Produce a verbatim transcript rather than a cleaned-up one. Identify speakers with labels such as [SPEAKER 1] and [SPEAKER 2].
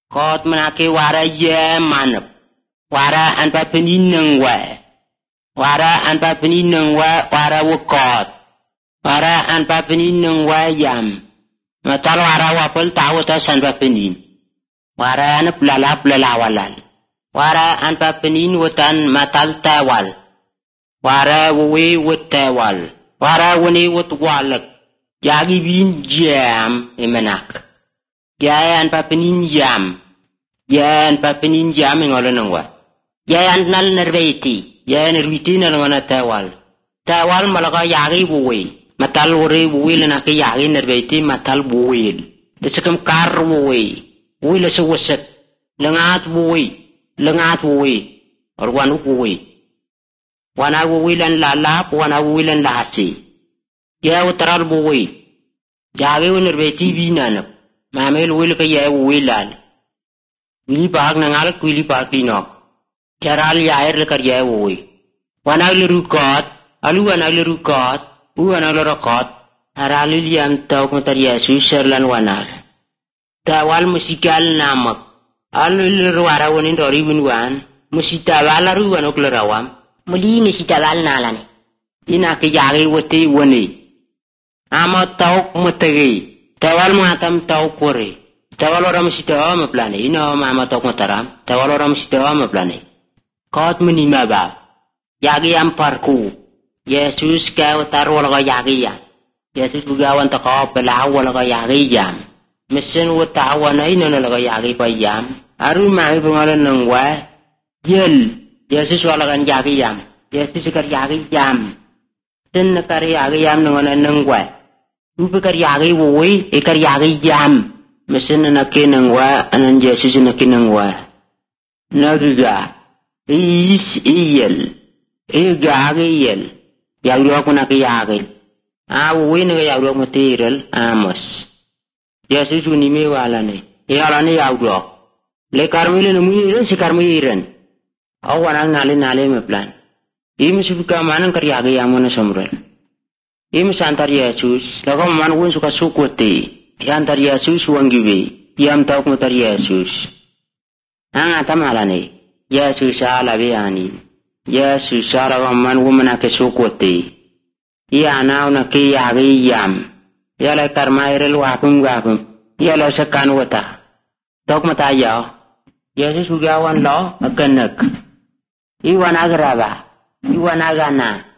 [SPEAKER 1] Kot menake wara ye manep. Wara anpa penineng wa. Wara anpa penineng wa wara wukot. Wara anpa penineng wa yam. Matal wara wapel tahu ta sanpa penin. Wara anap lalap lalawalal. Wara anpa penin wutan matal tawal. Wara wuwe wut tawal. Wara wune wut walak. Jagi bin jam emenak. Jaya anpa penin jam. Jaya anpa penin jam ngolonong wa. Jaya nal nerveti. Jaya nerveti nalangana tawal. Tawal malaka yagi wuwe. Matal wure wuwe lanake yagi nerveti matal wuwe. Desekam kar wuwe. Wuwe lasa wasak. Lengat wuwe. Lengat wuwe. Orwanu wuwe. Wana wuwe lan lalap. Wana wuwe lan lasi. Jaya utaral wuwe. Jagi wu nerveti binanap. Mamel wuwe laka jaya wuwe lal. Wili bahag nangal kuili bahag dinok. Jaral yair lekar jaya wuwe. Wana lirukot. Alu wana lirukot. U wana lirukot. Arali liam tauk matar Yesus serlan wana. Tawal musikal namak. Alu lirwara wanin dori winwan. Musitawal aru wanok lirawam.
[SPEAKER 2] Muli musitawal nalane.
[SPEAKER 1] Ina ke jagi wate wane. Ama tauk matagi. Tawal matam tauk kore. Tawal orang musitawa maplane. Ina ama tauk mataram. Tawal orang musitawa maplane. Kot menima ba. Yagi am parku. Yesus kau taruh laga yagi ya. Yesus bugawan takaw pelaw laga yagi jam. Mesin watawa na ina laga yagi pa jam. Aru mai pengalan nang wa. Yel. Yesus walagan yagi jam. Yesus kar yagi jam. Sen kar yagi jam nang nang wa. Ubi kar yagi wuwi. Ikar yagi jam. Mesin nakin nang wa. Anan Yesus nakin nang wa. Nagiga. Is iyel. Igagi iyel. Yagluak mo nakiyagil. Awuwi na yagluak material. Amos. Yesus unime wala ne. Iyala ne yagluak. Le karmile numuyiran si karmiyiran. Awanang nali-nali me plan. Imi subika manang karyagi yamo na samral. Imi santar Yesus. Laga mamangun suka sukuti. Yantar Yesus wanggiwi. Yam tauk mutar Yesus. Ang atam halane. Yesus alabi ani. Yesus alaga man wumana ke sukuti. Iya naw na ki yagi yam. Yala karmairel wapum wapum. Yala sekan wata. Tok mata yaw. Yesus ugawan lo aganak. Iwan agraba. Iwan agana.